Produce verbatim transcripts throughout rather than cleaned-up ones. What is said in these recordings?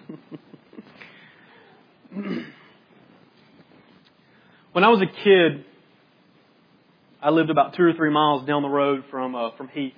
When I was a kid, I lived about two or three miles down the road from uh, from Heath.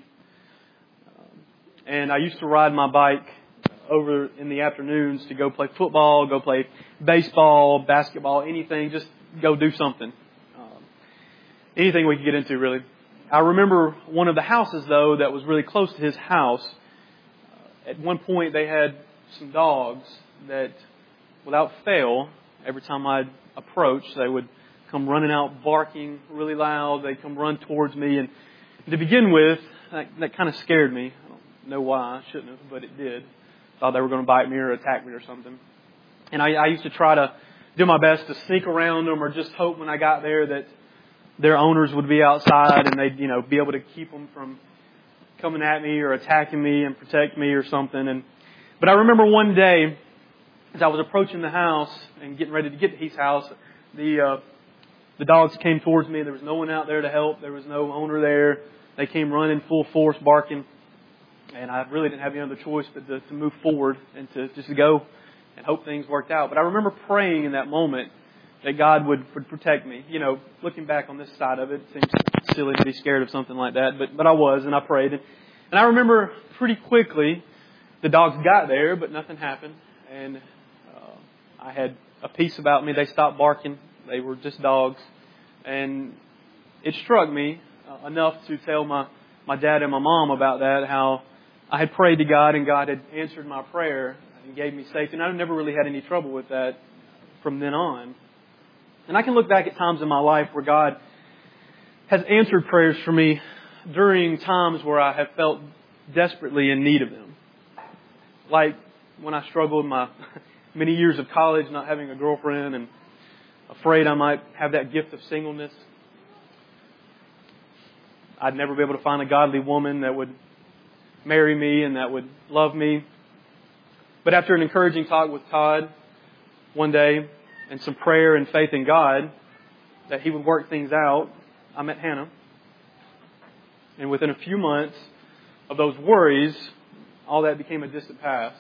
Um, and I used to ride my bike over in the afternoons to go play football, go play baseball, basketball, anything, just go do something. Um, anything we could get into, really. I remember one of the houses, though, that was really close to his house. Uh, at one point, they had some dogs that, without fail, every time I'd approach, they would come running out, barking really loud. They'd come run towards me. And to begin with, that, that kind of scared me. I don't know why. I shouldn't have, but it did. Thought they were going to bite me or attack me or something. And I, I used to try to do my best to sneak around them, or just hope when I got there that their owners would be outside and they'd, you know, be able to keep them from coming at me or attacking me and protect me or something. And but I remember one day, as I was approaching the house and getting ready to get to Heath's house, the uh, the dogs came towards me. There was no one out there to help. There was no owner there. They came running full force, barking. And I really didn't have any other choice but to, to move forward and to just to go and hope things worked out. But I remember praying in that moment that God would, would protect me. You know, looking back on this side of it, it seems silly to be scared of something like that. But but I was, and I prayed. And, and I remember pretty quickly the dogs got there, but nothing happened. And uh, I had a peace about me. They stopped barking. They were just dogs. And it struck me uh, enough to tell my, my dad and my mom about that, how I had prayed to God and God had answered my prayer and gave me safety. And I've never really had any trouble with that from then on. And I can look back at times in my life where God has answered prayers for me during times where I have felt desperately in need of them. Like when I struggled in my many years of college not having a girlfriend and afraid I might have that gift of singleness. I'd never be able to find a godly woman that would marry me and that would love me. But after an encouraging talk with Todd one day and some prayer and faith in God that He would work things out, I met Hannah. And within a few months of those worries, all that became a distant past.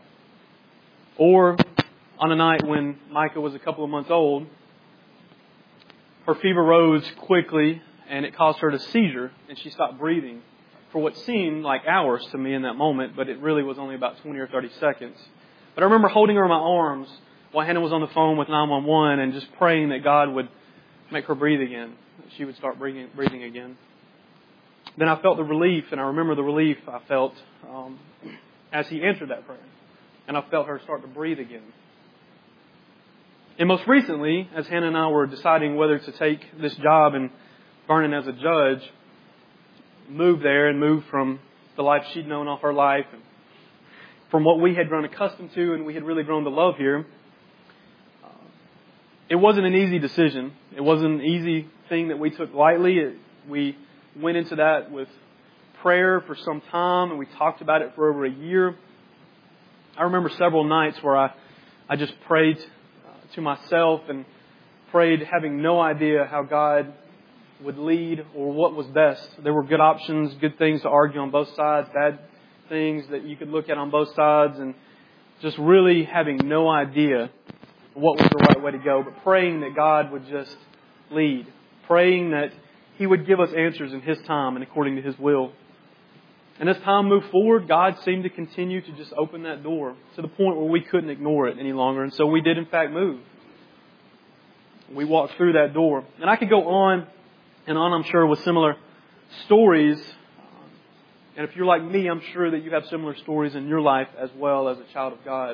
Or on a night when Micah was a couple of months old, her fever rose quickly and it caused her to seizure and she stopped breathing for what seemed like hours to me in that moment, but it really was only about twenty or thirty seconds. But I remember holding her in my arms while Hannah was on the phone with nine one one and just praying that God would make her breathe again, that she would start breathing, breathing again. Then I felt the relief, and I remember the relief I felt um, as He answered that prayer. And I felt her start to breathe again. And most recently, as Hannah and I were deciding whether to take this job in Vernon as a judge, move there and move from the life she'd known all her life and from what we had grown accustomed to and we had really grown to love here. Uh, it wasn't an easy decision. It wasn't an easy thing that we took lightly. It, we went into that with prayer for some time and we talked about it for over a year. I remember several nights where I, I just prayed uh, to myself and prayed having no idea how God would lead or what was best. There were good options, good things to argue on both sides, bad things that you could look at on both sides, and just really having no idea what was the right way to go, but praying that God would just lead, praying that He would give us answers in His time and according to His will. And as time moved forward, God seemed to continue to just open that door to the point where we couldn't ignore it any longer. And so we did in fact move. We walked through that door. And I could go on and on, I'm sure, with similar stories. And if you're like me, I'm sure that you have similar stories in your life as well as a child of God.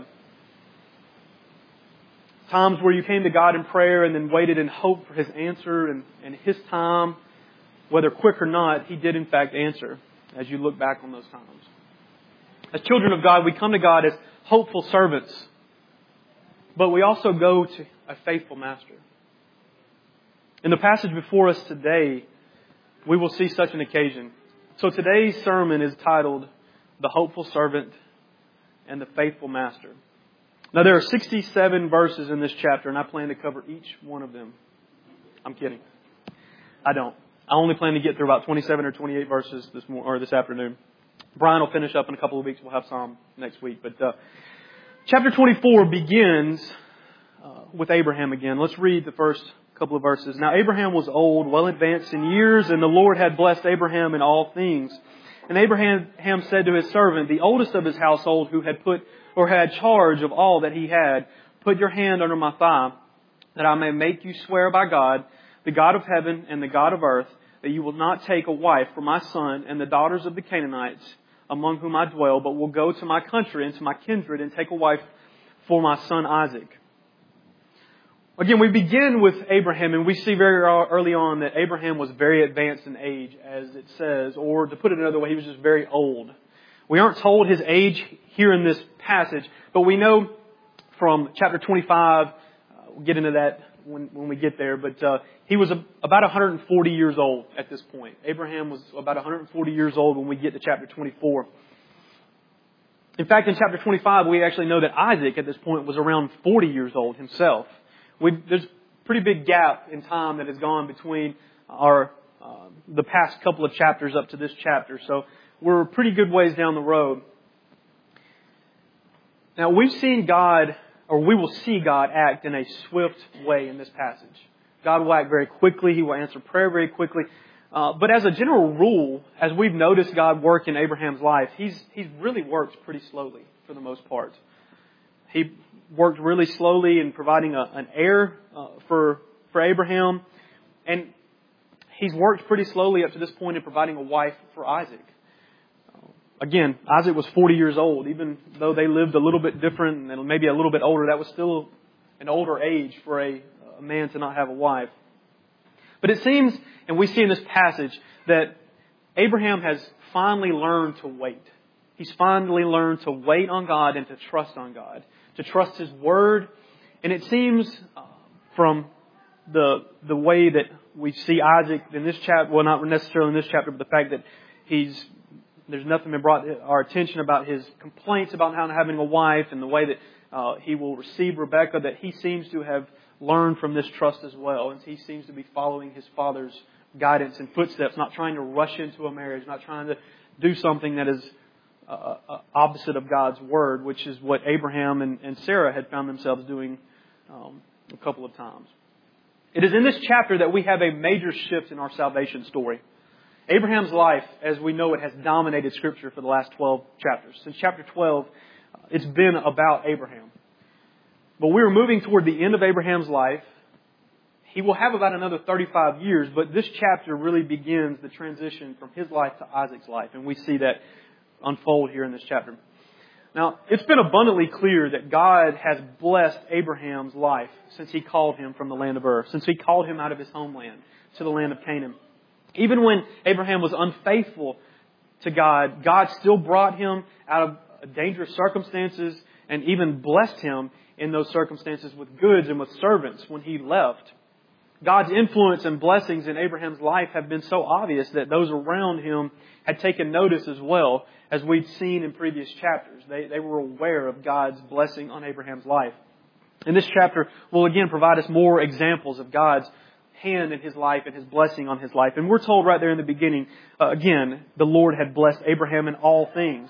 Times where you came to God in prayer and then waited in hope for His answer and, and His time, whether quick or not, He did in fact answer as you look back on those times. As children of God, we come to God as hopeful servants, but we also go to a faithful Master. In the passage before us today, we will see such an occasion. So today's sermon is titled, The Hopeful Servant and the Faithful Master. Now there are sixty-seven verses in this chapter, and I plan to cover each one of them. I'm kidding. I don't. I only plan to get through about twenty-seven or twenty-eight verses this morning or this afternoon. Brian will finish up in a couple of weeks. We'll have some next week. But uh, Chapter twenty-four begins uh, with Abraham again. Let's read the first couple of verses. Now Abraham was old, well advanced in years, and the Lord had blessed Abraham in all things. And Abraham said to his servant, the oldest of his household, who had put or had charge of all that he had, put your hand under my thigh, that I may make you swear by God, the God of heaven and the God of earth, that you will not take a wife for my son and the daughters of the Canaanites, among whom I dwell, but will go to my country and to my kindred and take a wife for my son Isaac. Again, we begin with Abraham, and we see very early on that Abraham was very advanced in age, as it says, or to put it another way, he was just very old. We aren't told his age here in this passage, but we know from chapter twenty-five, uh, we'll get into that when, when we get there, but uh, he was a, about one hundred forty years old at this point. Abraham was about one hundred forty years old when we get to chapter twenty-four. In fact, in chapter twenty-five, we actually know that Isaac at this point was around forty years old himself. We, there's a pretty big gap in time that has gone between our uh, the past couple of chapters up to this chapter. So we're a pretty good ways down the road. Now we've seen God, or we will see God act in a swift way in this passage. God will act very quickly. He will answer prayer very quickly. Uh, but as a general rule, as we've noticed God work in Abraham's life, He's He's really worked pretty slowly for the most part. He worked really slowly in providing a, an heir uh, for for Abraham, and He's worked pretty slowly up to this point in providing a wife for Isaac. Uh, again, Isaac was forty years old. Even though they lived a little bit different and maybe a little bit older, that was still an older age for a, a man to not have a wife. But it seems, and we see in this passage, that Abraham has finally learned to wait. He's finally learned to wait on God and to trust on God, to trust His Word. And it seems uh, from the the way that we see Isaac in this chapter, well, not necessarily in this chapter, but the fact that he's there's nothing been brought to our attention about his complaints about not having a wife, and the way that uh, he will receive Rebekah, that he seems to have learned from this trust as well. And he seems to be following his father's guidance and footsteps, not trying to rush into a marriage, not trying to do something that is uh, uh, opposite of God's Word, which is what Abraham and, and Sarah had found themselves doing um, a couple of times. It is in this chapter that we have a major shift in our salvation story. Abraham's life, as we know it, has dominated Scripture for the last twelve chapters. Since chapter twelve, it's been about Abraham. But we're moving toward the end of Abraham's life. He will have about another thirty-five years, but this chapter really begins the transition from his life to Isaac's life. And we see that unfold here in this chapter. Now, it's been abundantly clear that God has blessed Abraham's life since He called him from the land of Ur, since He called him out of his homeland to the land of Canaan. Even when Abraham was unfaithful to God, God still brought him out of dangerous circumstances and even blessed him in those circumstances with goods and with servants when he left. God's influence and blessings in Abraham's life have been so obvious that those around him had taken notice as well, as we'd seen in previous chapters. They, they were aware of God's blessing on Abraham's life. And this chapter will again provide us more examples of God's hand in his life and His blessing on his life. And we're told right there in the beginning, uh, again, the Lord had blessed Abraham in all things.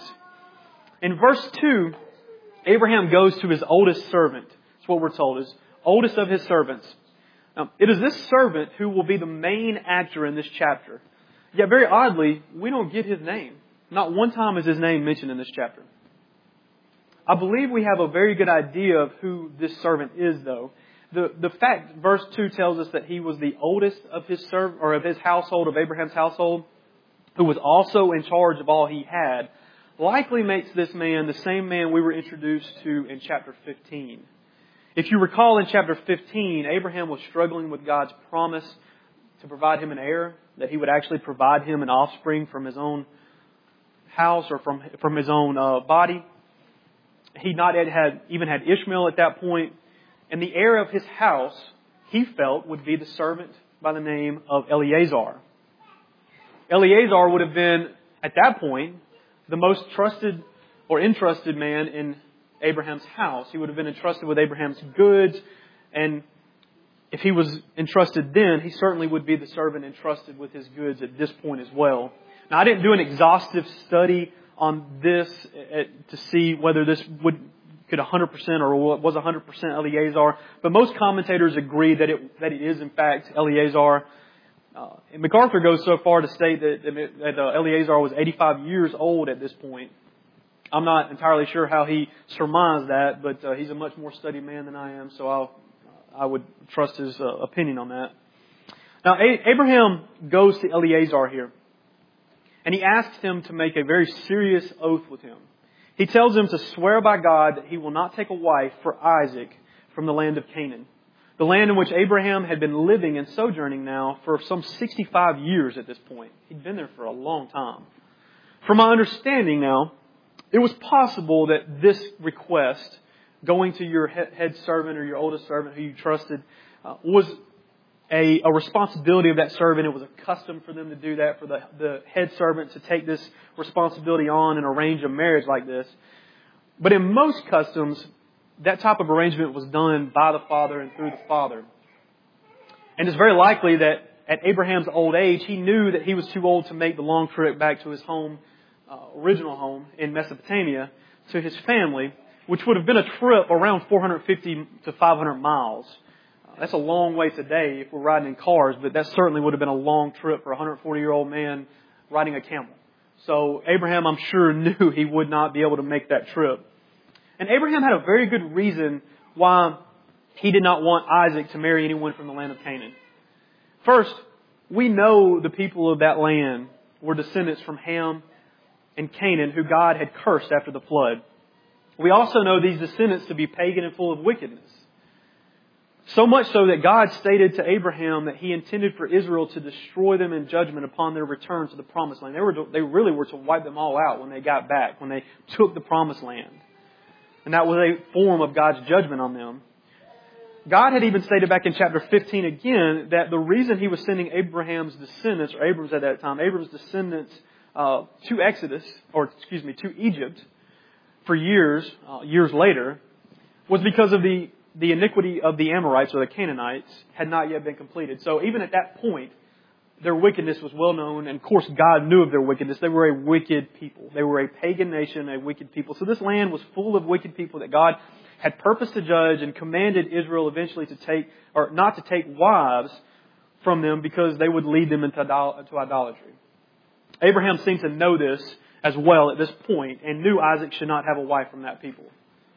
In verse two, Abraham goes to his oldest servant. That's what we're told, is oldest of his servants. Now, it is this servant who will be the main actor in this chapter. Yet very oddly, we don't get his name. Not one time is his name mentioned in this chapter. I believe we have a very good idea of who this servant is, though. The the fact, verse two tells us that he was the oldest of his serv or of his household, of Abraham's household, who was also in charge of all he had, likely makes this man the same man we were introduced to in chapter fifteen. If you recall in chapter fifteen, Abraham was struggling with God's promise to provide him an heir, that He would actually provide him an offspring from his own house or from from his own uh, body. He not yet had even had Ishmael at that point. And the heir of his house, he felt, would be the servant by the name of Eleazar. Eleazar would have been, at that point, the most trusted or entrusted man in Abraham's house. He would have been entrusted with Abraham's goods. And if he was entrusted then, he certainly would be the servant entrusted with his goods at this point as well. Now, I didn't do an exhaustive study on this to see whether this would could one hundred percent or was one hundred percent Eleazar. But most commentators agree that it that it is in fact Eleazar. Uh, and MacArthur goes so far to state that, that uh, Eleazar was eighty-five years old at this point. I'm not entirely sure how he surmised that, but uh, he's a much more studied man than I am, so I'll, I would trust his uh, opinion on that. Now, a- Abraham goes to Eleazar here, and he asks him to make a very serious oath with him. He tells him to swear by God that he will not take a wife for Isaac from the land of Canaan, the land in which Abraham had been living and sojourning now for some sixty-five years at this point. He'd been there for a long time. From my understanding now, it was possible that this request, going to your head servant or your oldest servant who you trusted, uh, was a, a responsibility of that servant. It was a custom for them to do that, for the, the head servant to take this responsibility on and arrange a marriage like this. But in most customs, that type of arrangement was done by the father and through the father. And it's very likely that at Abraham's old age, he knew that he was too old to make the long trip back to his home, uh, original home in Mesopotamia, to his family, which would have been a trip around four hundred fifty to five hundred miles. Uh, that's a long way today if we're riding in cars, but that certainly would have been a long trip for a one hundred forty year old man riding a camel. So Abraham, I'm sure, knew he would not be able to make that trip. And Abraham had a very good reason why he did not want Isaac to marry anyone from the land of Canaan. First, we know the people of that land were descendants from Ham and Canaan, who God had cursed after the flood. We also know these descendants to be pagan and full of wickedness. So much so that God stated to Abraham that He intended for Israel to destroy them in judgment upon their return to the Promised Land. They were to, they really were to wipe them all out when they got back, when they took the Promised Land. And that was a form of God's judgment on them. God had even stated back in chapter fifteen again that the reason He was sending Abraham's descendants, or Abram's at that time, Abram's descendants uh, to Exodus, or excuse me, to Egypt for years, uh, years later, was because of the, the iniquity of the Amorites or the Canaanites had not yet been completed. So even at that point, their wickedness was well known, and of course God knew of their wickedness. They were a wicked people. They were a pagan nation, a wicked people. So this land was full of wicked people that God had purposed to judge and commanded Israel eventually to take, or not to take wives from them because they would lead them into idolatry. Abraham seemed to know this as well at this point and knew Isaac should not have a wife from that people.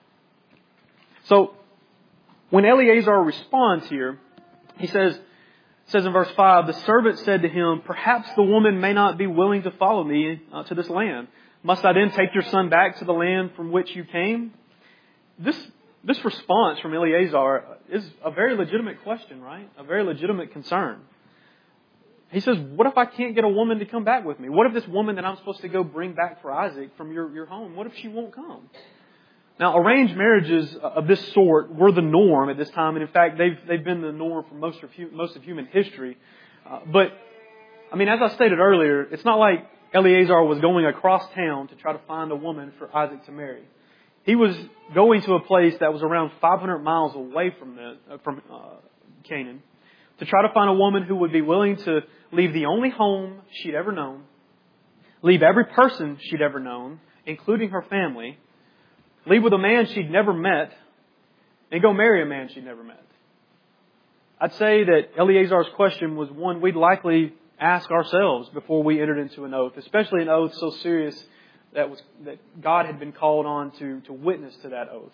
So when Eleazar responds here, he says, says in verse five, the servant said to him, perhaps the woman may not be willing to follow me uh, to this land. Must I then take your son back to the land from which you came? This this response from Eleazar is a very legitimate question, right? A very legitimate concern. He says, what if I can't get a woman to come back with me? What if this woman that I'm supposed to go bring back for Isaac from your, your home, what if she won't come? Now, arranged marriages of this sort were the norm at this time, and in fact, they've they've been the norm for most of most of human history. Uh, but I mean, as I stated earlier, it's not like Eleazar was going across town to try to find a woman for Isaac to marry. He was going to a place that was around five hundred miles away from the uh, from uh, Canaan to try to find a woman who would be willing to leave the only home she'd ever known, leave every person she'd ever known, including her family, leave with a man she'd never met, and go marry a man she'd never met. I'd say that Eleazar's question was one we'd likely ask ourselves before we entered into an oath, especially an oath so serious that was that God had been called on to, to witness to that oath.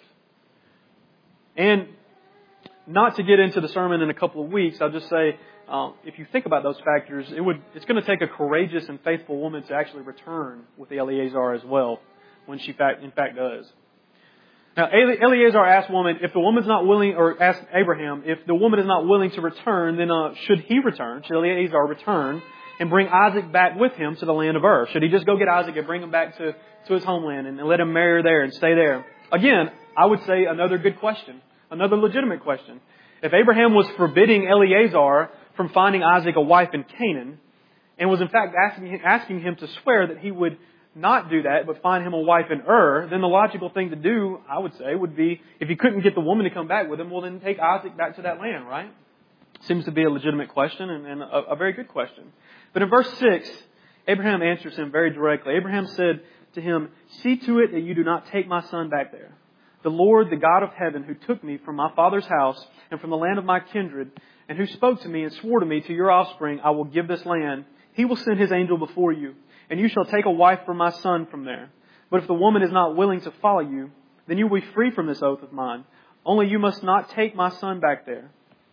And not to get into the sermon in a couple of weeks, I'll just say, um, if you think about those factors, it would it's going to take a courageous and faithful woman to actually return with Eleazar as well, when she fact, in fact does. Now, Eleazar asked woman, if the woman's not willing, or asked Abraham, if the woman is not willing to return, then uh, should he return? Should Eleazar return and bring Isaac back with him to the land of Ur? Should he just go get Isaac and bring him back to, to his homeland and, and let him marry her there and stay there? Again, I would say another good question, another legitimate question. If Abraham was forbidding Eleazar from finding Isaac a wife in Canaan, and was in fact asking, asking him to swear that he would not do that, but find him a wife in Ur, then the logical thing to do, I would say, would be, if he couldn't get the woman to come back with him, well then take Isaac back to that land, right? Seems to be a legitimate question and, and a, a very good question. But in verse six, Abraham answers him very directly. Abraham said to him, see to it that you do not take my son back there. The Lord, the God of heaven, who took me from my father's house and from the land of my kindred, and who spoke to me and swore to me, to your offspring I will give this land. He will send His angel before you, and you shall take a wife for my son from there. But if the woman is not willing to follow you, then you will be free from this oath of mine. Only you must not take my son back there."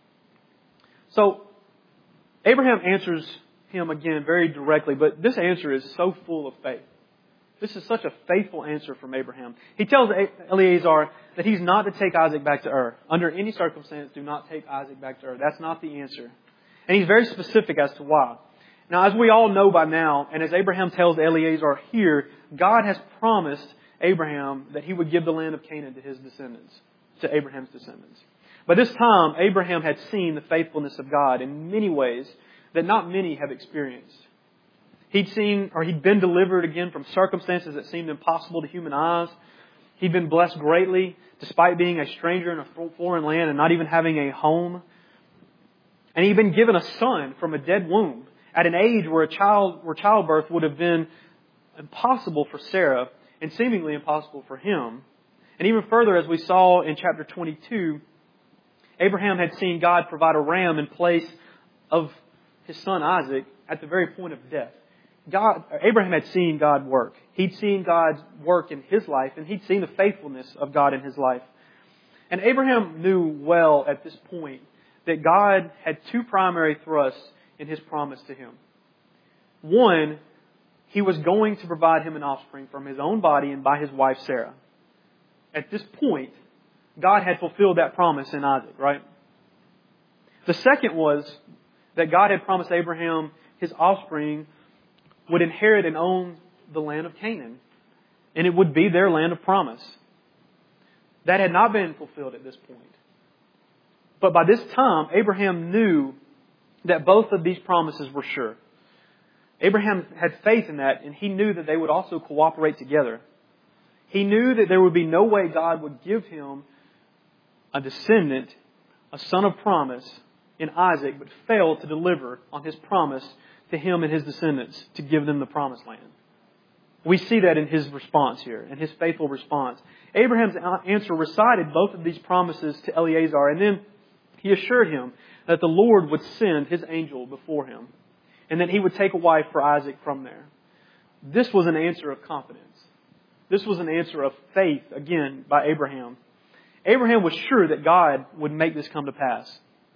So, Abraham answers him again very directly, but this answer is so full of faith. This is such a faithful answer from Abraham. He tells Eliezer that he's not to take Isaac back to Ur. Under any circumstance, do not take Isaac back to Ur. That's not the answer. And he's very specific as to why. Now, as we all know by now, and as Abraham tells Eliezer here, God has promised Abraham that He would give the land of Canaan to his descendants, to Abraham's descendants. By this time, Abraham had seen the faithfulness of God in many ways that not many have experienced. He'd seen, or he'd been delivered again from circumstances that seemed impossible to human eyes. He'd been blessed greatly, despite being a stranger in a foreign land and not even having a home. And he'd been given a son from a dead womb at an age where a child, where childbirth would have been impossible for Sarah and seemingly impossible for him. And even further, as we saw in chapter twenty-two, Abraham had seen God provide a ram in place of his son Isaac at the very point of death. God, Abraham had seen God work. He'd seen God's work in his life, and he'd seen the faithfulness of God in his life. And Abraham knew well at this point that God had two primary thrusts in His promise to him. One, He was going to provide him an offspring from his own body and by his wife Sarah. At this point, God had fulfilled that promise in Isaac, right? The second was that God had promised Abraham his offspring would inherit and own the land of Canaan. And it would be their land of promise. That had not been fulfilled at this point. But by this time, Abraham knew that both of these promises were sure. Abraham had faith in that, and he knew that they would also cooperate together. He knew that there would be no way God would give him a descendant, a son of promise in Isaac, but fail to deliver on His promise to him and his descendants to give them the promised land. We see that in his response here, in his faithful response. Abraham's answer recited both of these promises to Eliezer, and then he assured him that the Lord would send His angel before him, and that He would take a wife for Isaac from there. This was an answer of confidence. This was an answer of faith, again, by Abraham. Abraham was sure that God would make this come to pass.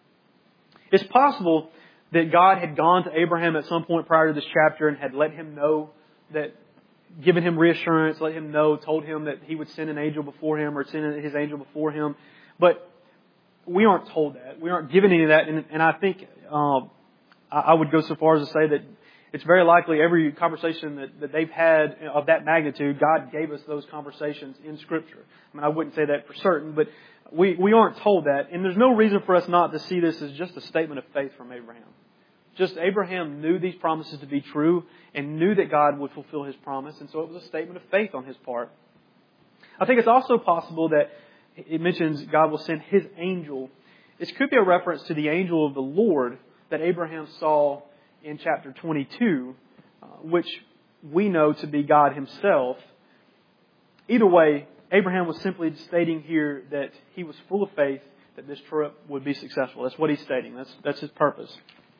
It's possible that God had gone to Abraham at some point prior to this chapter and had let him know that, given him reassurance, let him know, told him that He would send an angel before him or send His angel before him. But we aren't told that. We aren't given any of that. And, and I think um, I would go so far as to say that it's very likely every conversation that, that they've had of that magnitude, God gave us those conversations in Scripture. I mean, I wouldn't say that for certain, but we, we aren't told that. And there's no reason for us not to see this as just a statement of faith from Abraham. Just Abraham knew these promises to be true and knew that God would fulfill His promise. And so it was a statement of faith on his part. I think it's also possible that it mentions God will send His angel. This could be a reference to the angel of the Lord that Abraham saw in chapter twenty-two, uh, which we know to be God Himself. Either way, Abraham was simply stating here that he was full of faith that this trip would be successful. That's what he's stating. That's, that's his purpose.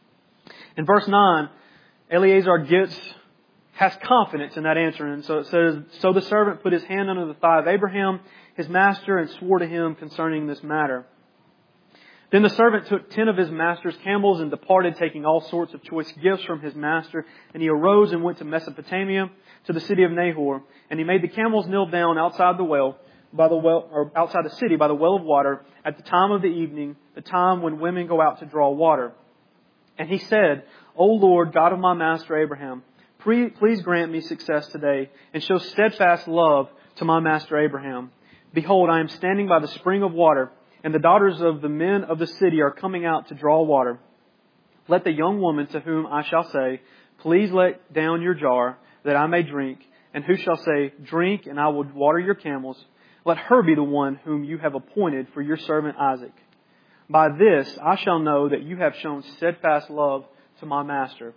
In verse nine, Eliezer gets, has confidence in that answer. And so it says, "So the servant put his hand under the thigh of Abraham, his master, and swore to him concerning this matter. Then the servant took ten of his master's camels and departed, taking all sorts of choice gifts from his master. And he arose and went to Mesopotamia, to the city of Nahor. And he made the camels kneel down outside the well, by the well, or outside the city by the well of water, at the time of the evening, the time when women go out to draw water. And he said, O Lord, God of my master Abraham, please grant me success today, and show steadfast love to my master Abraham. Behold, I am standing by the spring of water, and the daughters of the men of the city are coming out to draw water. Let the young woman to whom I shall say, Please let down your jar, that I may drink, and who shall say, Drink, and I will water your camels, let her be the one whom you have appointed for your servant Isaac. By this I shall know that you have shown steadfast love to my master."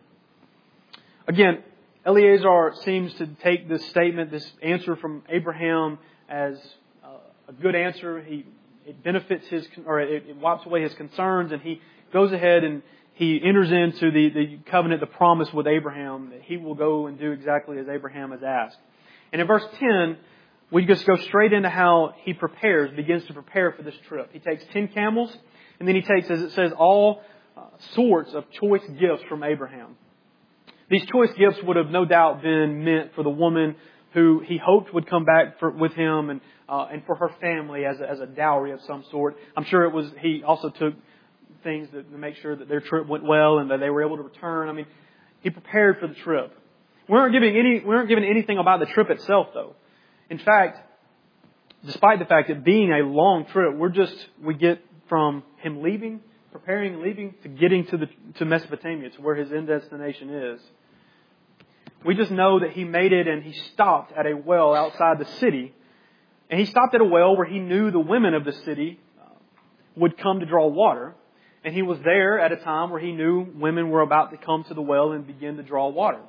Again, Eliezer seems to take this statement, this answer from Abraham, as a good answer. He it benefits his or it, it wipes away his concerns, and he goes ahead and he enters into the, the covenant, the promise with Abraham that he will go and do exactly as Abraham has asked. And in verse ten, we just go straight into how he prepares, begins to prepare for this trip. He takes ten camels, and then he takes, as it says, all uh, sorts of choice gifts from Abraham. These choice gifts would have no doubt been meant for the woman who he hoped would come back for, with him, and uh, and for her family as a, as a dowry of some sort. I'm sure it was. He also took things to, to make sure that their trip went well and that they were able to return. I mean, he prepared for the trip. We aren't giving any. We aren't given anything about the trip itself, though. In fact, despite the fact that being a long trip, we're just we get from him leaving, preparing and leaving, to getting to the to Mesopotamia, to where his end destination is. We just know that he made it and he stopped at a well outside the city. And he stopped at a well where he knew the women of the city would come to draw water. And he was there at a time where he knew women were about to come to the well and begin to draw water.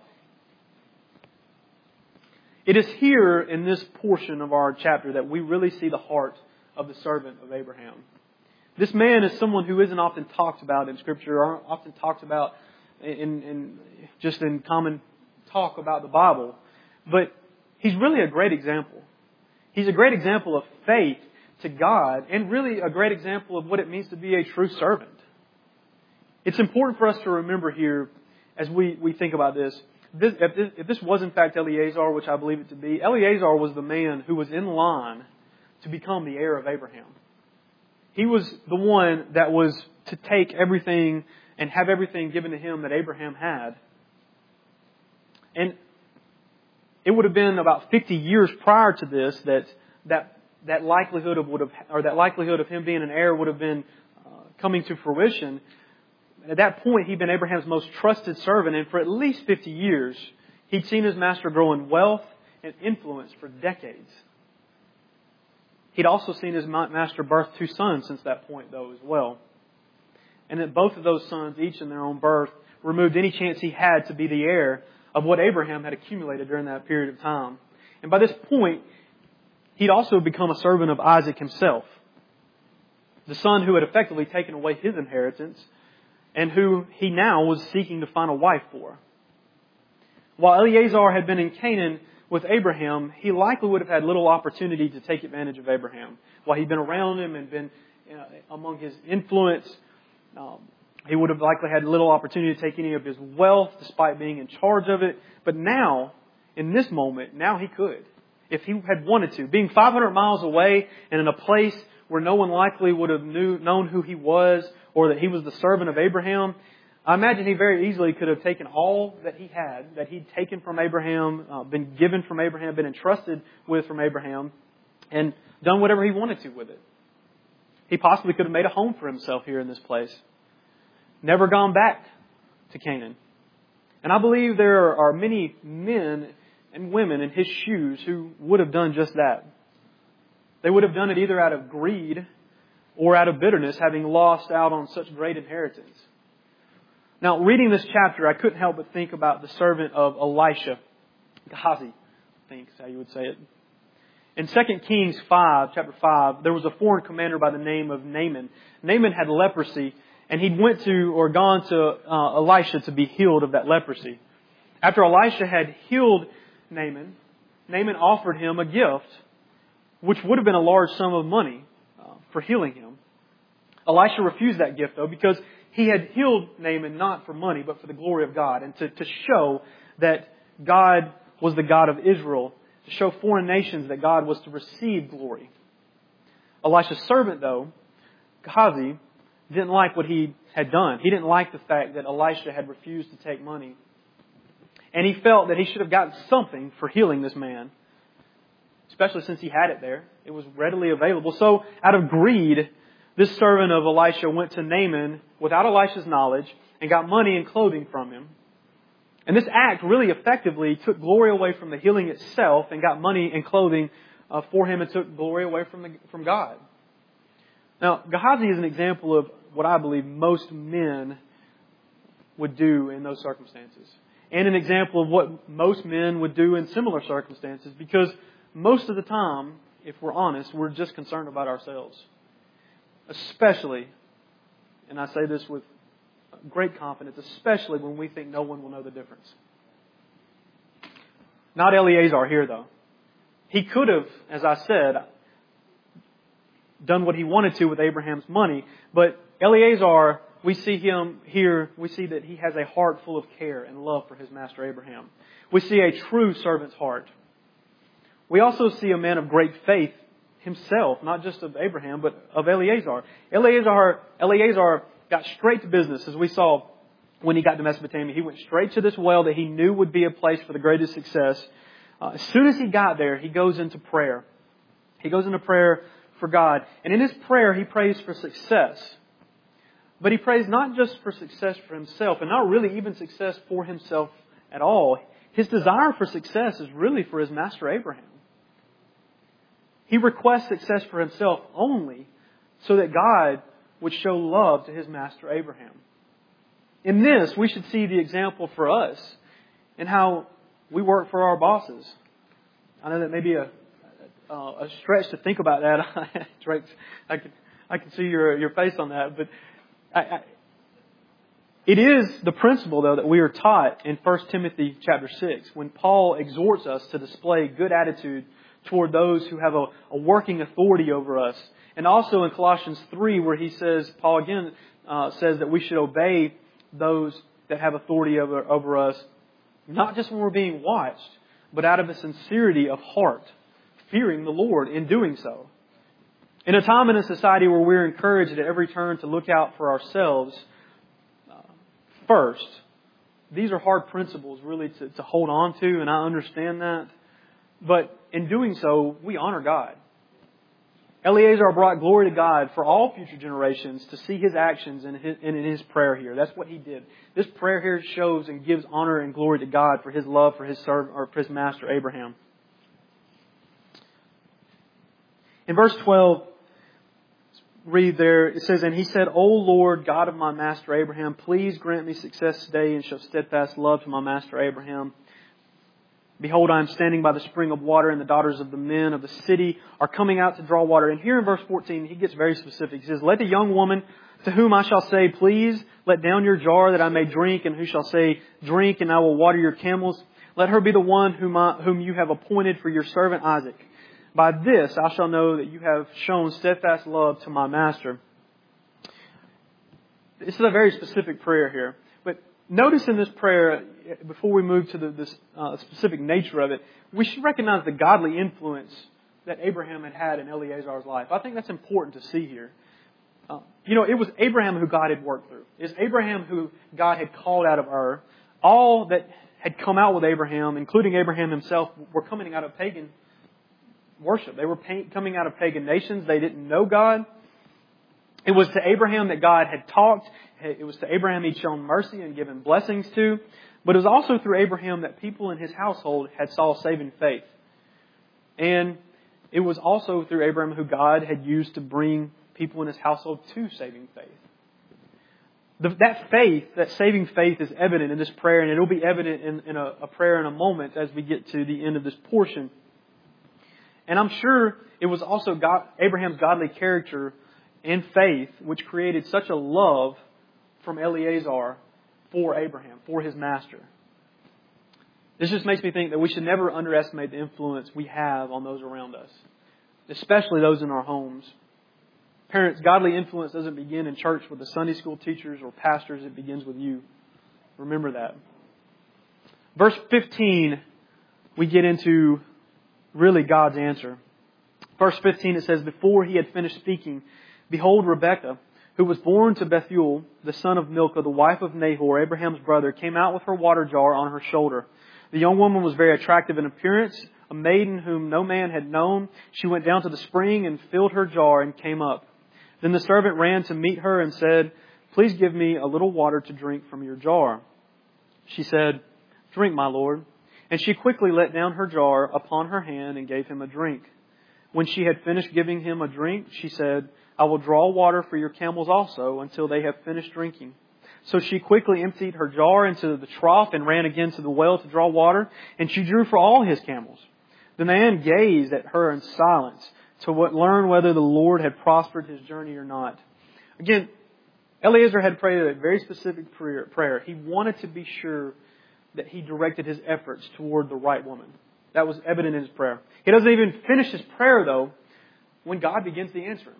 It is here in this portion of our chapter that we really see the heart of the servant of Abraham. This man is someone who isn't often talked about in Scripture, or often talked about in, in just in common talk about the Bible. But he's really a great example. He's a great example of faith to God, and really a great example of what it means to be a true servant. It's important for us to remember here, as we, we think about this, this, if this, if this was in fact Eleazar, which I believe it to be, Eleazar was the man who was in line to become the heir of Abraham. He was the one that was to take everything and have everything given to him that Abraham had. And it would have been about fifty years prior to this that that that likelihood of would have or that likelihood of him being an heir would have been uh, coming to fruition. At that point, he'd been Abraham's most trusted servant, and for at least fifty years, he'd seen his master grow in wealth and influence for decades. He'd also seen his master birth two sons since that point, though, as well. And that both of those sons, each in their own birth, removed any chance he had to be the heir of what Abraham had accumulated during that period of time. And by this point, he'd also become a servant of Isaac himself, the son who had effectively taken away his inheritance and who he now was seeking to find a wife for. While Eleazar had been in Canaan with Abraham, he likely would have had little opportunity to take advantage of Abraham. While he'd been around him and been uh, among his influence, um, he would have likely had little opportunity to take any of his wealth despite being in charge of it. But now, in this moment, now he could. If he had wanted to. Being five hundred miles away and in a place where no one likely would have knew, known who he was or that he was the servant of Abraham, I imagine he very easily could have taken all that he had, that he'd taken from Abraham, uh, been given from Abraham, been entrusted with from Abraham, and done whatever he wanted to with it. He possibly could have made a home for himself here in this place. Never gone back to Canaan. And I believe there are many men and women in his shoes who would have done just that. They would have done it either out of greed or out of bitterness, having lost out on such great inheritance. Now, reading this chapter, I couldn't help but think about the servant of Elisha. Gehazi, I think is how you would say it. In Second Kings five, chapter five, there was a foreign commander by the name of Naaman. Naaman had leprosy, and he'd went to or gone to uh, Elisha to be healed of that leprosy. After Elisha had healed Naaman, Naaman offered him a gift, which would have been a large sum of money uh, for healing him. Elisha refused that gift, though, because he had healed Naaman not for money, but for the glory of God, and to, to show that God was the God of Israel, to show foreign nations that God was to receive glory. Elisha's servant, though, Gehazi, didn't like what he had done. He didn't like the fact that Elisha had refused to take money. And he felt that he should have gotten something for healing this man, especially since he had it there. It was readily available. So, out of greed, this servant of Elisha went to Naaman without Elisha's knowledge and got money and clothing from him. And this act really effectively took glory away from the healing itself and got money and clothing uh, for him and took glory away from the, from God. Now, Gehazi is an example of what I believe most men would do in those circumstances. And an example of what most men would do in similar circumstances. Because most of the time, if we're honest, we're just concerned about ourselves. Especially, and I say this with great confidence, especially when we think no one will know the difference. Not Eleazar here, though. He could have, as I said, done what he wanted to with Abraham's money, but Eleazar, we see him here, we see that he has a heart full of care and love for his master Abraham. We see a true servant's heart. We also see a man of great faith himself, not just of Abraham, but of Eleazar. Eleazar, Eleazar got straight to business, as we saw when he got to Mesopotamia. He went straight to this well that he knew would be a place for the greatest success. Uh, as soon as he got there, he goes into prayer. He goes into prayer for God. And in his prayer, he prays for success. But he prays not just for success for himself, and not really even success for himself at all. His desire for success is really for his master Abraham. He requests success for himself only so that God would show love to his master Abraham. In this, we should see the example for us in how we work for our bosses. I know that may be a, a, a stretch to think about that. I can, I can see your, your face on that. But I, I, it is the principle, though, that we are taught in First Timothy chapter six, when Paul exhorts us to display good attitude toward those who have a, a working authority over us. And also in Colossians three, where he says, Paul again uh, says that we should obey those that have authority over, over us, not just when we're being watched, but out of a sincerity of heart, fearing the Lord in doing so. In a time in a society where we're encouraged at every turn to look out for ourselves uh, first, these are hard principles really to, to hold on to, and I understand that. But in doing so, we honor God. Eleazar brought glory to God for all future generations to see his actions and in his prayer here. That's what he did. This prayer here shows and gives honor and glory to God for his love for his servant or for his master Abraham. In verse twelve, read there, it says, "And he said, O Lord, God of my master Abraham, please grant me success today and show steadfast love to my master Abraham. Behold, I am standing by the spring of water, and the daughters of the men of the city are coming out to draw water." And here in verse fourteen, he gets very specific. He says, "Let the young woman to whom I shall say, Please let down your jar that I may drink, and who shall say, Drink, and I will water your camels. Let her be the one whom, I, whom you have appointed for your servant Isaac. By this I shall know that you have shown steadfast love to my master." This is a very specific prayer here. But notice in this prayer, before we move to the this, uh, specific nature of it, we should recognize the godly influence that Abraham had had in Eleazar's life. I think that's important to see here. Uh, you know, it was Abraham who God had worked through. It's Abraham who God had called out of Ur. All that had come out with Abraham, including Abraham himself, were coming out of pagan worship. They were coming out of pagan nations. They didn't know God. It was to Abraham that God had talked. It was to Abraham He'd shown mercy and given blessings to. But it was also through Abraham that people in his household had saw saving faith. And it was also through Abraham who God had used to bring people in his household to saving faith. The, that faith, that saving faith is evident in this prayer, and it'll be evident in, in a, a prayer in a moment as we get to the end of this portion. And I'm sure it was also God, Abraham's godly character and faith which created such a love from Eleazar for Abraham, for his master. This just makes me think that we should never underestimate the influence we have on those around us, especially those in our homes. Parents, godly influence doesn't begin in church with the Sunday school teachers or pastors. It begins with you. Remember that. Verse fifteen, we get into really God's answer. Verse fifteen, it says, "Before he had finished speaking, behold, Rebekah, who was born to Bethuel, the son of Milcah, the wife of Nahor, Abraham's brother, came out with her water jar on her shoulder. The young woman was very attractive in appearance, a maiden whom no man had known. She went down to the spring and filled her jar and came up. Then the servant ran to meet her and said, 'Please give me a little water to drink from your jar.' She said, 'Drink, my lord.' And she quickly let down her jar upon her hand and gave him a drink. When she had finished giving him a drink, she said, 'I will draw water for your camels also until they have finished drinking.' So she quickly emptied her jar into the trough and ran again to the well to draw water, and she drew for all his camels. The man gazed at her in silence to what, learn whether the Lord had prospered his journey or not. Again, Eliezer had prayed a very specific prayer. prayer. He wanted to be sure that he directed his efforts toward the right woman. That was evident in his prayer. He doesn't even finish his prayer, though, when God begins to answer him.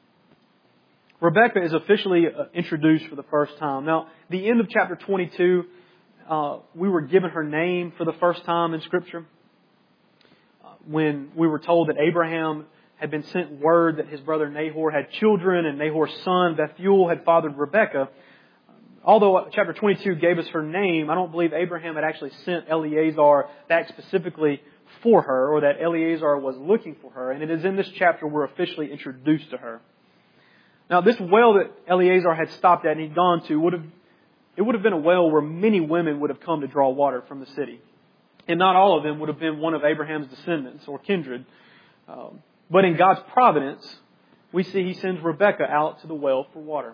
Rebecca is officially introduced for the first time. Now, the end of chapter twenty-two, uh, we were given her name for the first time in Scripture. Uh, when we were told that Abraham had been sent word that his brother Nahor had children, and Nahor's son Bethuel had fathered Rebecca. Although chapter twenty-two gave us her name, I don't believe Abraham had actually sent Eleazar back specifically for her, or that Eleazar was looking for her. And it is in this chapter we're officially introduced to her. Now, this well that Eleazar had stopped at and he'd gone to would have, it would have been a well where many women would have come to draw water from the city. And not all of them would have been one of Abraham's descendants or kindred. Um, but in God's providence, we see He sends Rebecca out to the well for water.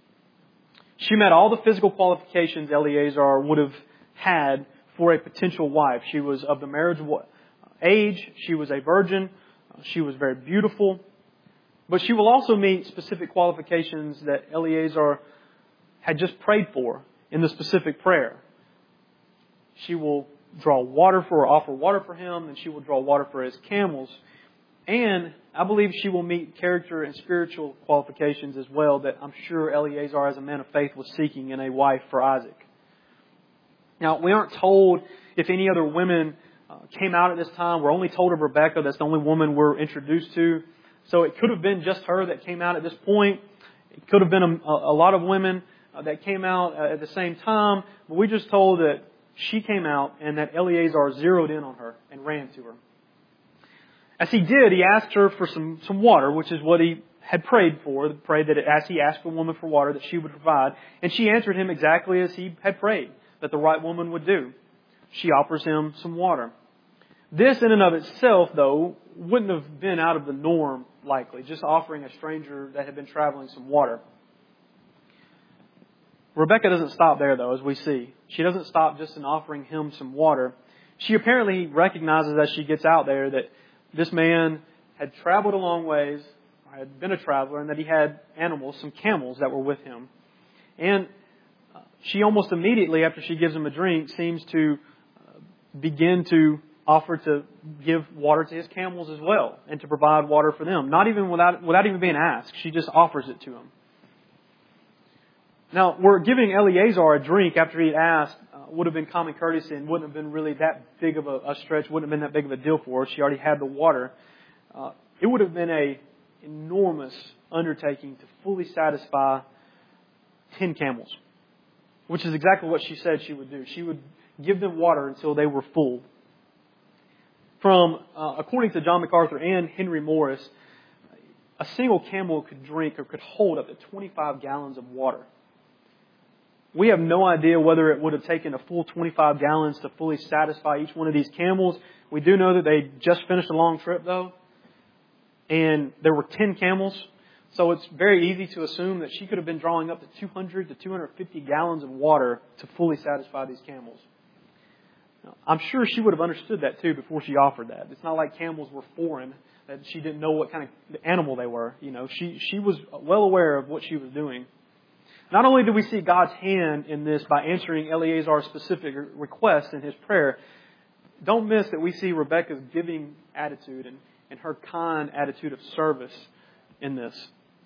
She met all the physical qualifications Eleazar would have had for a potential wife. She was of the marriage age. She was a virgin. She was very beautiful. But she will also meet specific qualifications that Eleazar had just prayed for in the specific prayer. She will draw water for or offer water for him, and she will draw water for his camels. And I believe she will meet character and spiritual qualifications as well that I'm sure Eleazar, as a man of faith, was seeking in a wife for Isaac. Now, we aren't told if any other women uh, came out at this time. We're only told of Rebecca. That's the only woman we're introduced to. So it could have been just her that came out at this point. It could have been a, a lot of women uh, that came out uh, at the same time. But we just told that she came out and that Eleazar zeroed in on her and ran to her. As he did, he asked her for some, some water, which is what he had prayed for. Prayed that as he asked a woman for water, that she would provide. And she answered him exactly as he had prayed, that the right woman would do. She offers him some water. This in and of itself, though, wouldn't have been out of the norm, likely, just offering a stranger that had been traveling some water. Rebecca doesn't stop there, though, as we see. She doesn't stop just in offering him some water. She apparently recognizes as she gets out there that this man had traveled a long ways, had been a traveler, and that he had animals, some camels that were with him. And she almost immediately, after she gives him a drink, seems to begin to offer to give water to his camels as well, and to provide water for them. Not even without without even being asked. She just offers it to him. Now, we're giving Eleazar a drink after he had asked uh, would have been common courtesy and wouldn't have been really that big of a, a stretch, wouldn't have been that big of a deal for her. She already had the water. Uh, it would have been a enormous undertaking to fully satisfy ten camels, which is exactly what she said she would do. She would give them water until they were full. From, uh, according to John MacArthur and Henry Morris, a single camel could drink or could hold up to twenty-five gallons of water. We have no idea whether it would have taken a full twenty-five gallons to fully satisfy each one of these camels. We do know that they just finished a long trip, though, and there were ten camels. So it's very easy to assume that she could have been drawing up to two hundred to two hundred fifty gallons of water to fully satisfy these camels. I'm sure she would have understood that too before she offered that. It's not like camels were foreign, that she didn't know what kind of animal they were. You know, she, she was well aware of what she was doing. Not only do we see God's hand in this by answering Eleazar's specific request in his prayer, don't miss that we see Rebecca's giving attitude and, and her kind attitude of service in this.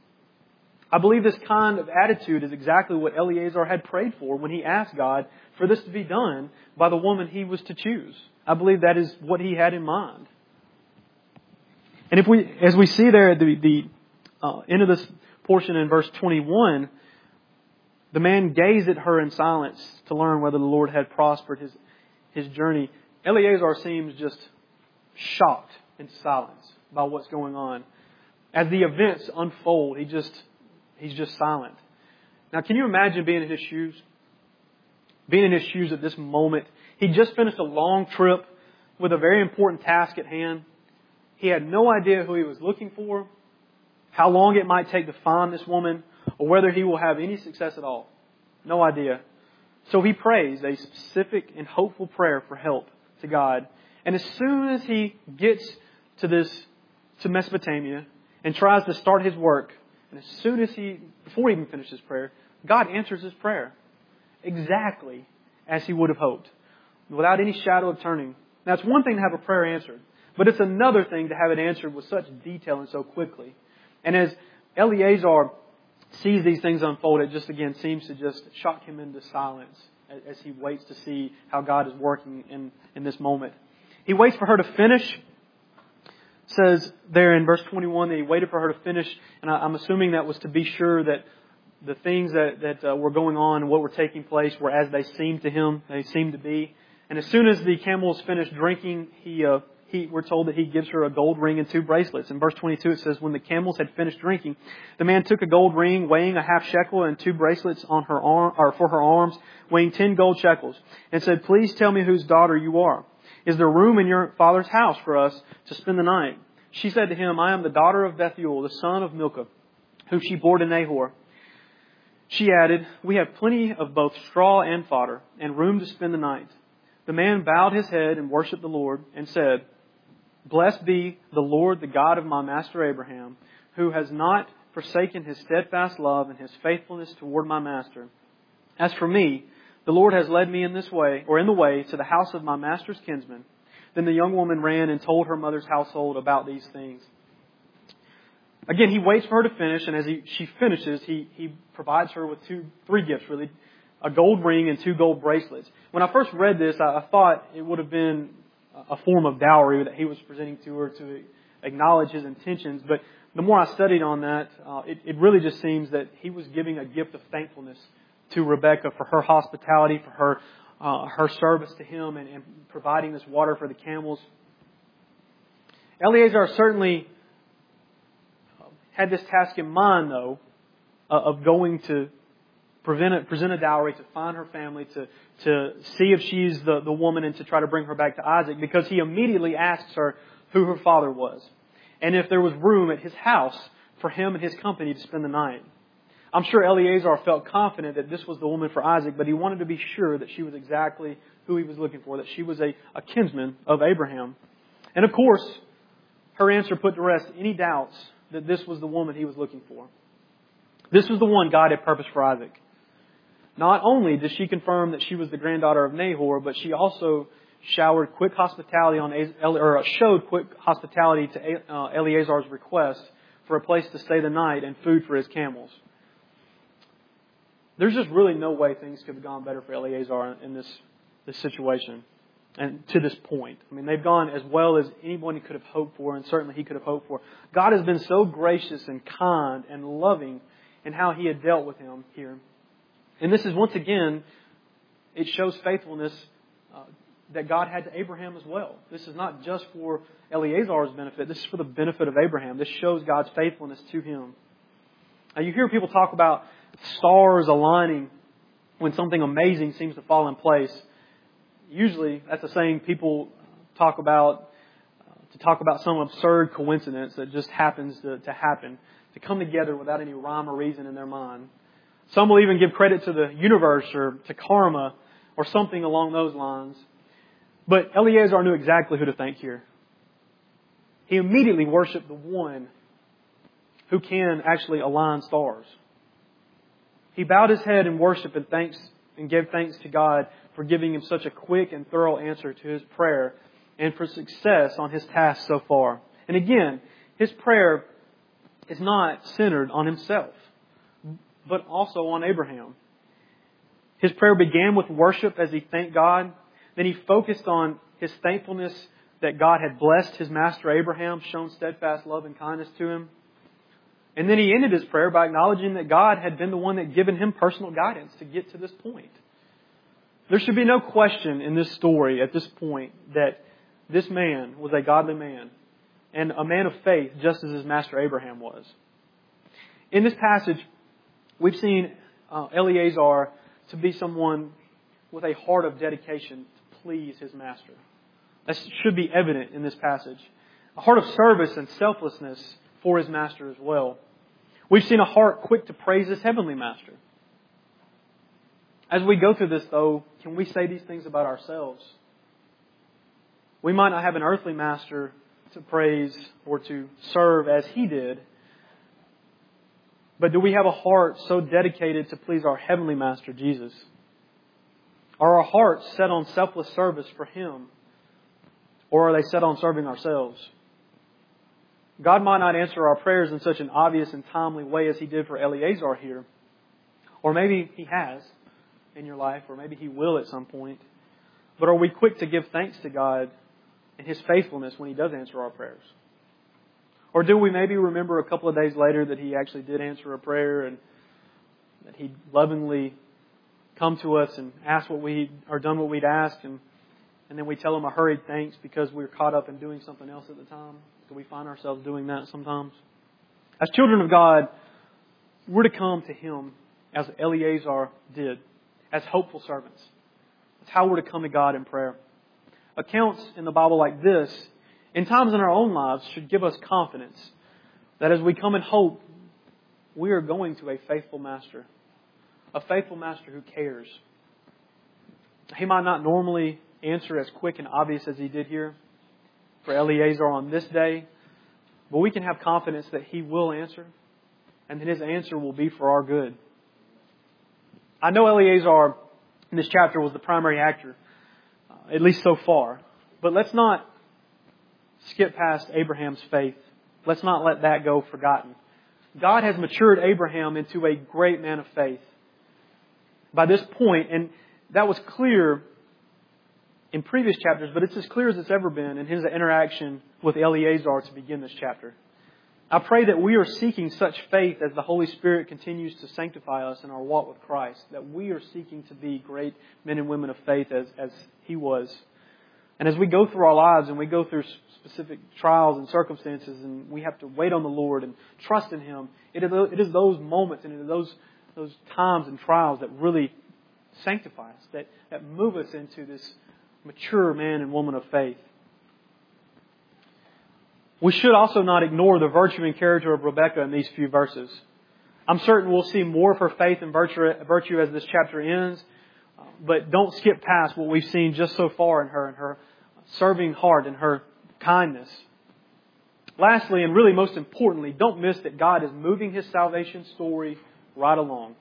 I believe this kind of attitude is exactly what Eleazar had prayed for when he asked God for this to be done by the woman he was to choose. I believe that is what he had in mind. And if we, as we see there at the, the uh, end of this portion in verse twenty-one, the man gazed at her in silence to learn whether the Lord had prospered his, his journey. Eleazar seems just shocked into silence by what's going on. As the events unfold, he just He's just silent. Now, can you imagine being in his shoes? Being in his shoes at this moment. He just finished a long trip with a very important task at hand. He had no idea who he was looking for, how long it might take to find this woman, or whether he will have any success at all. No idea. So he prays a specific and hopeful prayer for help to God. And as soon as he gets to this, to Mesopotamia and tries to start his work, and as soon as he, before he even finishes prayer, God answers his prayer exactly as he would have hoped, without any shadow of turning. Now, it's one thing to have a prayer answered, but it's another thing to have it answered with such detail and so quickly. And as Eleazar sees these things unfold, it just again seems to just shock him into silence as, as he waits to see how God is working in, in this moment. He waits for her to finish. It says there in verse twenty-one that he waited for her to finish, and I, I'm assuming that was to be sure that the things that, that uh, were going on and what were taking place were as they seemed to him, they seemed to be. And as soon as the camels finished drinking, he, uh, he, we're told that he gives her a gold ring and two bracelets. In verse twenty-two it says, when the camels had finished drinking, the man took a gold ring weighing a half shekel and two bracelets on her arm, or for her arms, weighing ten gold shekels, and said, please tell me whose daughter you are. Is there room in your father's house for us to spend the night? She said to him, I am the daughter of Bethuel, the son of Milcah, whom she bore to Nahor. She added, we have plenty of both straw and fodder, and room to spend the night. The man bowed his head and worshipped the Lord, and said, blessed be the Lord, the God of my master Abraham, who has not forsaken his steadfast love and his faithfulness toward my master. As for me, the Lord has led me in this way, or in the way, to the house of my master's kinsman. Then the young woman ran and told her mother's household about these things. Again, he waits for her to finish, and as he, she finishes, he, he provides her with two, three gifts, really. A gold ring and two gold bracelets. When I first read this, I, I thought it would have been a form of dowry that he was presenting to her to acknowledge his intentions. But the more I studied on that, uh, it, it really just seems that he was giving a gift of thankfulness to Rebekah for her hospitality, for her uh, her service to him, and, and providing this water for the camels. Eleazar certainly had this task in mind, though, uh, of going to present a, present a dowry, to find her family, to, to see if she's the, the woman, and to try to bring her back to Isaac, because he immediately asks her who her father was, and if there was room at his house for him and his company to spend the night. I'm sure Eleazar felt confident that this was the woman for Isaac, but he wanted to be sure that she was exactly who he was looking for, that she was a, a kinsman of Abraham. And of course, her answer put to rest any doubts that this was the woman he was looking for. This was the one God had purposed for Isaac. Not only did she confirm that she was the granddaughter of Nahor, but she also showered quick hospitality on, or showed quick hospitality to Eleazar's request for a place to stay the night and food for his camels. There's just really no way things could have gone better for Eleazar in this, this situation and to this point. I mean, they've gone as well as anyone could have hoped for, and certainly he could have hoped for. God has been so gracious and kind and loving in how He had dealt with him here. And this is, once again, it shows faithfulness uh, that God had to Abraham as well. This is not just for Eleazar's benefit. This is for the benefit of Abraham. This shows God's faithfulness to him. Now, you hear people talk about stars aligning when something amazing seems to fall in place. Usually, that's a saying people talk about uh, to talk about some absurd coincidence that just happens to, to happen, to come together without any rhyme or reason in their mind. Some will even give credit to the universe or to karma or something along those lines. But Eleazar knew exactly who to thank here. He immediately worshipped the one who can actually align stars. He bowed his head in worship and thanks and gave thanks to God for giving him such a quick and thorough answer to his prayer and for success on his task so far. And again, his prayer is not centered on himself, but also on Abraham. His prayer began with worship as he thanked God. Then he focused on his thankfulness that God had blessed his master Abraham, shown steadfast love and kindness to him. And then he ended his prayer by acknowledging that God had been the one that had given him personal guidance to get to this point. There should be no question in this story at this point that this man was a godly man and a man of faith, just as his master Abraham was. In this passage, we've seen uh, Eleazar to be someone with a heart of dedication to please his master. That should be evident in this passage. A heart of service and selflessness for his master as well. We've seen a heart quick to praise his heavenly master. As we go through this, though, can we say these things about ourselves? We might not have an earthly master to praise or to serve as He did. But do we have a heart so dedicated to please our heavenly master, Jesus? Are our hearts set on selfless service for Him? Or are they set on serving ourselves? God might not answer our prayers in such an obvious and timely way as He did for Eleazar here. Or maybe He has in your life, or maybe He will at some point. But are we quick to give thanks to God and His faithfulness when He does answer our prayers? Or do we maybe remember a couple of days later that He actually did answer a prayer and that He lovingly come to us and ask what we or done what we'd asked, and, and then we tell Him a hurried thanks because we were caught up in doing something else at the time? Do we find ourselves doing that sometimes? As children of God, we're to come to Him as Eleazar did, as hopeful servants. That's how we're to come to God in prayer. Accounts in the Bible like this, in times in our own lives, should give us confidence that as we come in hope, we are going to a faithful Master. A faithful Master who cares. He might not normally answer as quick and obvious as He did here for Eleazar on this day, but we can have confidence that He will answer, and that His answer will be for our good. I know Eleazar in this chapter was the primary actor, uh, at least so far, but let's not skip past Abraham's faith. Let's not let that go forgotten. God has matured Abraham into a great man of faith by this point, and that was clear in previous chapters, but it's as clear as it's ever been in his interaction with Eleazar to begin this chapter. I pray that we are seeking such faith as the Holy Spirit continues to sanctify us in our walk with Christ, that we are seeking to be great men and women of faith as, as He was. And as we go through our lives and we go through specific trials and circumstances and we have to wait on the Lord and trust in Him, it is those moments and it is those, those times and trials that really sanctify us, that, that move us into this mature man and woman of faith. We should also not ignore the virtue and character of Rebekah in these few verses. I'm certain we'll see more of her faith and virtue, virtue as this chapter ends, but don't skip past what we've seen just so far in her, and her serving heart and her kindness. Lastly, and really most importantly, don't miss that God is moving His salvation story right along.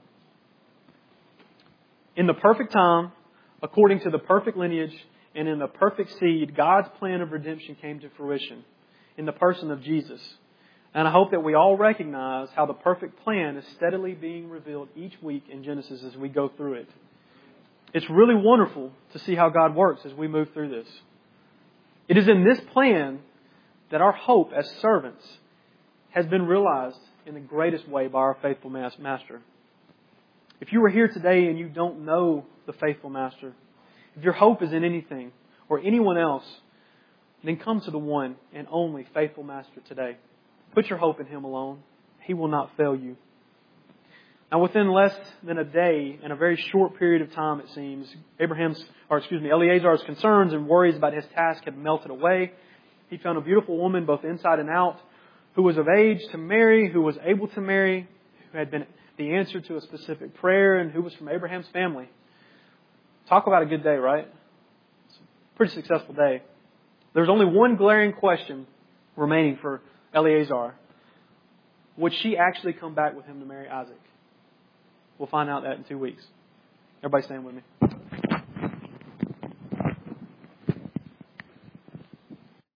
In the perfect time, according to the perfect lineage, and in the perfect seed, God's plan of redemption came to fruition in the person of Jesus. And I hope that we all recognize how the perfect plan is steadily being revealed each week in Genesis as we go through it. It's really wonderful to see how God works as we move through this. It is in this plan that our hope as servants has been realized in the greatest way by our faithful Master. If you are here today and you don't know the faithful Master, if your hope is in anything or anyone else, then come to the one and only faithful Master today. Put your hope in Him alone. He will not fail you. Now, within less than a day, in a very short period of time, it seems, Abraham's, or excuse me, Eleazar's concerns and worries about his task had melted away. He found a beautiful woman, both inside and out, who was of age to marry, who was able to marry, who had been the answer to a specific prayer, and who was from Abraham's family. Talk about a good day, right? It's a pretty successful day. There's only one glaring question remaining for Eleazar. Would she actually come back with him to marry Isaac? We'll find out that in two weeks. Everybody stand with me.